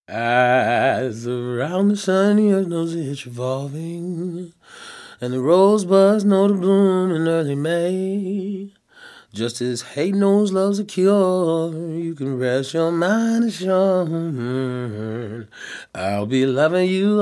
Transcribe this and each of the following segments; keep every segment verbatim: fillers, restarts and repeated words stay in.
As around the sun, the earth knows it's revolving, and the rosebuds know to bloom in early May. Just as hate knows love's a cure, you can rest your mind assured I'll be loving you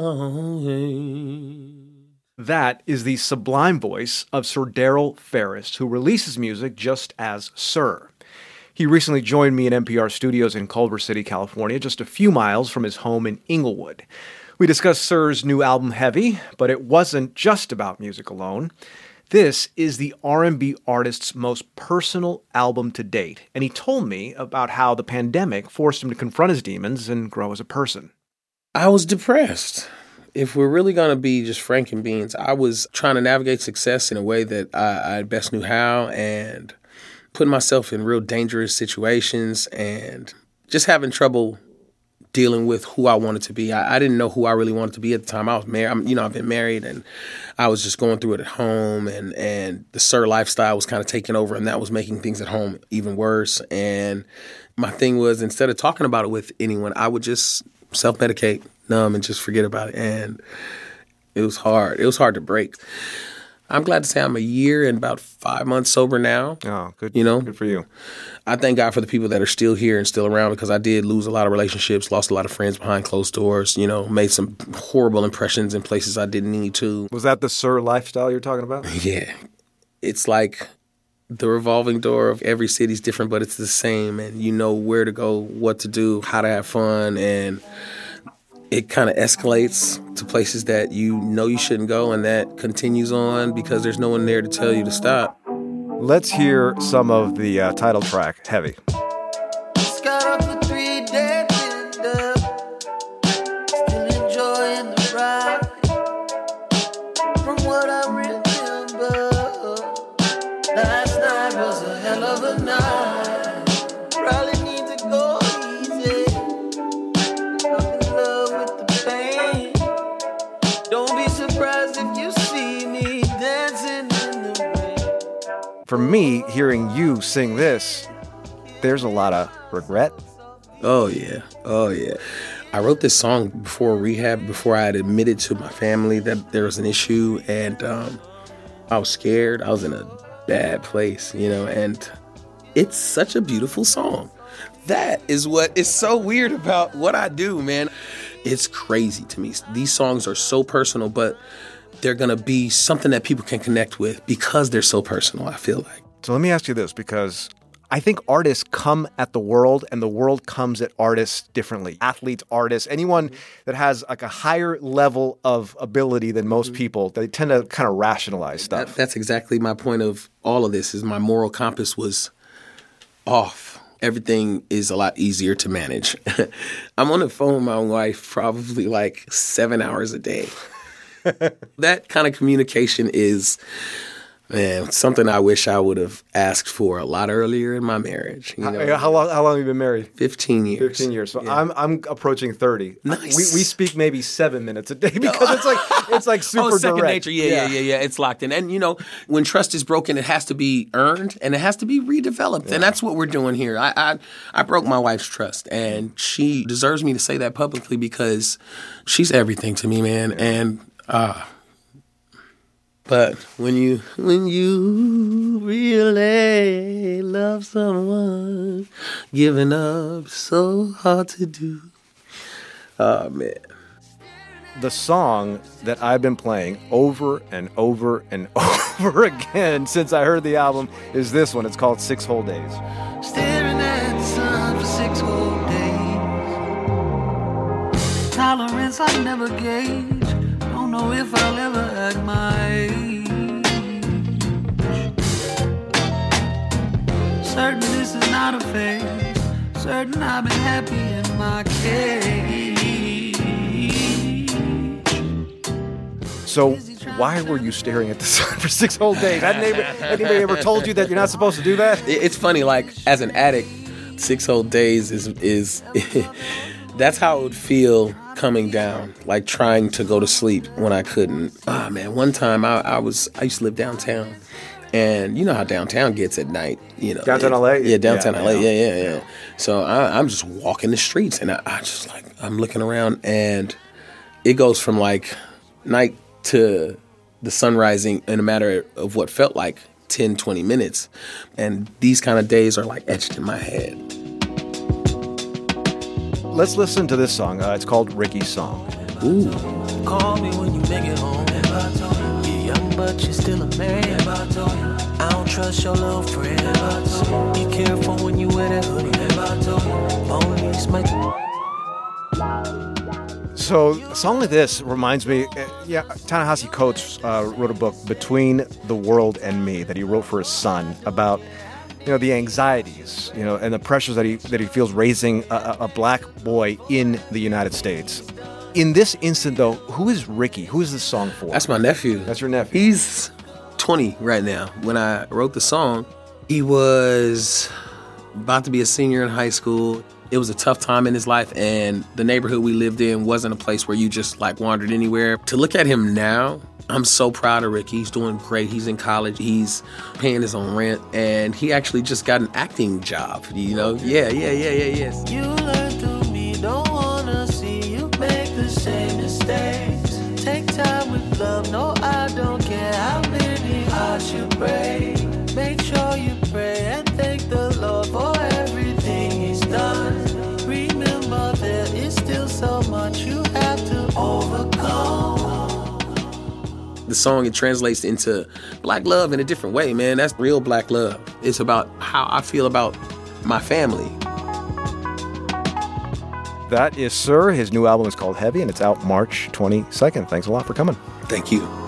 always. That is the sublime voice of Sir Darryl Ferris, who releases music just as Sir. He recently joined me in N P R studios in Culver City, California, just a few miles from his home in Inglewood. We discussed Sir's new album, Heavy, but it wasn't just about music alone. This is the R and B artist's most personal album to date, and he told me about how the pandemic forced him to confront his demons and grow as a person. I was depressed. If we're really going to be just frank and beans, I was trying to navigate success in a way that I, I best knew how, and putting myself in real dangerous situations and just having trouble dealing with who I wanted to be. I, I didn't know who I really wanted to be at the time. I was married. I'm, you know, I've been married, and I was just going through it at home, and, and the Sir lifestyle was kind of taking over, and that was making things at home even worse. And my thing was, instead of talking about it with anyone, I would just self-medicate, numb, and just forget about it. And it was hard. It was hard to break. I'm glad to say I'm a year and about five months sober now. Oh, good. You know, good for you. I thank God for the people that are still here and still around, because I did lose a lot of relationships, lost a lot of friends behind closed doors, you know, made some horrible impressions in places I didn't need to. Was that the Sir lifestyle you're talking about? Yeah. It's like the revolving door of every city's different, but it's the same. And you know where to go, what to do, how to have fun. And it kind of escalates to places that you know you shouldn't go, and that continues on because there's no one there to tell you to stop. Let's hear some of the uh, title track, Heavy. Just got off the three-day bender, still enjoying the ride. From what I remember, last night was a hell of a night. Probably need to go easy. I'm in love with the pain. Don't be surprised if you see me dancing in the rain. For me, hearing you sing this, there's a lot of regret. Oh, yeah. Oh, yeah. I wrote this song before rehab, before I had admitted to my family that there was an issue, and um, I was scared. I was in a bad place, you know, and it's such a beautiful song. That is what is so weird about what I do, man. It's crazy to me. These songs are so personal, but they're going to be something that people can connect with because they're so personal, I feel like. So let me ask you this, because I think artists come at the world and the world comes at artists differently. Athletes, artists, anyone that has like a higher level of ability than most people, they tend to kind of rationalize stuff. That, that's exactly my point of all of this, is my moral compass was off. Everything is a lot easier to manage. I'm on the phone with my wife probably like seven hours a day. That kind of communication is, man, something I wish I would have asked for a lot earlier in my marriage. You know? How, how long? How long have you been married? Fifteen years. Fifteen years. So yeah. I'm I'm approaching thirty. Nice. We we speak maybe seven minutes a day because it's like it's like super oh, second direct. nature. Yeah, yeah, yeah, yeah. It's locked in. And you know, when trust is broken, it has to be earned and it has to be redeveloped. Yeah. And that's what we're doing here. I, I I broke my wife's trust, and she deserves me to say that publicly because she's everything to me, man. Yeah. And uh But when you when you really love someone, giving up so hard to do. Oh, man. The song that I've been playing over and over and over again since I heard the album is this one. It's called Six Whole Days. Staring at the sun for six whole days. Tolerance I never gauge. Don't know if I'll ever act my age. Certain this is not a phase. Certain I've been happy in my cage. So why were you staring at the sun for six whole days? Had anybody, anybody ever told you that you're not supposed to do that? It's funny, like, as an addict, six whole days is is that's how it would feel coming down, like trying to go to sleep when I couldn't. Ah, oh, man, one time I, I was I used to live downtown, And you know how downtown gets at night, you know. Downtown it, L A? Yeah, downtown Yeah, L A. yeah. Yeah, yeah, yeah. So I, I'm just walking the streets, and I, I just like I'm looking around, and it goes from like night to the sun rising in a matter of what felt like ten, twenty minutes. And these kind of days are like etched in my head. Let's listen to this song. Uh, it's called Ricky's Song. Ooh. Call me when you make it home. You're young, but you're still a man. I don't trust your little friends. Be careful when you wear that hoodie. Police might. So a song like this reminds me, uh, yeah, Ta-Nehisi Coates uh, wrote a book, Between the World and Me, that he wrote for his son about, you know, the anxieties, you know, and the pressures that he that he feels raising a, a black boy in the United States. In this instant, though, who is Ricky? Who is this song for? That's my nephew. That's your nephew. He's twenty right now. When I wrote the song, he was about to be a senior in high school. It was a tough time in his life, and the neighborhood we lived in wasn't a place where you just like wandered anywhere. To look at him now, I'm so proud of Ricky. He's doing great. He's in college. He's paying his own rent, and he actually just got an acting job. You know? Yeah, yeah, yeah, yeah, yes. You learn through me, don't wanna see you make the same mistakes. Take time with love, no, I don't care how many hearts you break. Make sure you pray and thank the Lord for everything He's done. Remember, there is still so much you have to overcome. The song, it translates into black love in a different way, man. That's real black love. It's about how I feel about my family. That is Sir. His new album is called Heavy, and it's out March twenty-second. Thanks a lot for coming. Thank you.